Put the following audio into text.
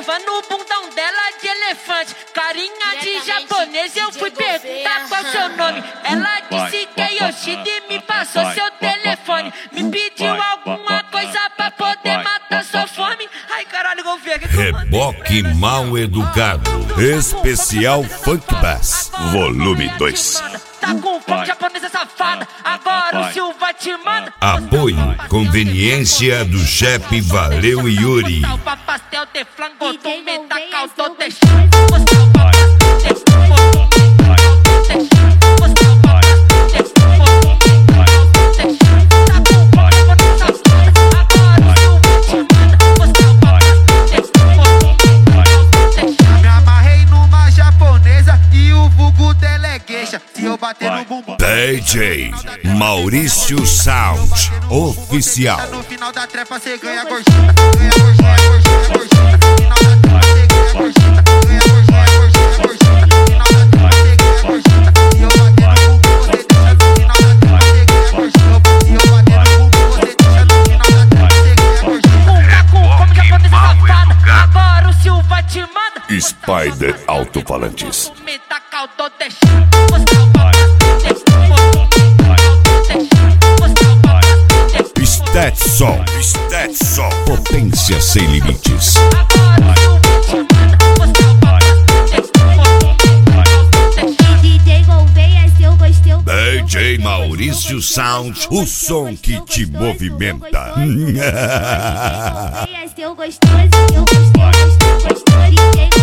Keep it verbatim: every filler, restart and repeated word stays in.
observando o bundão dela de elefante. Carinha de japonês, eu fui perguntar qual seu nome. Ela disse que é Yoshida e me passou seu telefone. Me pediu alguma coisa pra poder matar sua fome. Ai caralho, confia que Reboque Mal Educado, especial Funk Bass, volume dois. Tá com fome japonesa safada, agora o Silva te manda. Apoio, conveniência do Jepe, Valeu e Yuri. Pastel de flango, tu me tá caldo de D J Maurício Sound Oficial. No final da trepa cê ganha gorjeta, ganha gorjeta, gorjeta, gorjeta. No final da trepa cê ganha gorjeta, Spider Alto-Falantes. Stetson, Stetson, potência sem limites. D J Maurício Sound, o som que te movimenta. Eu gostei, eu gostei, eu gostei, eu gostei,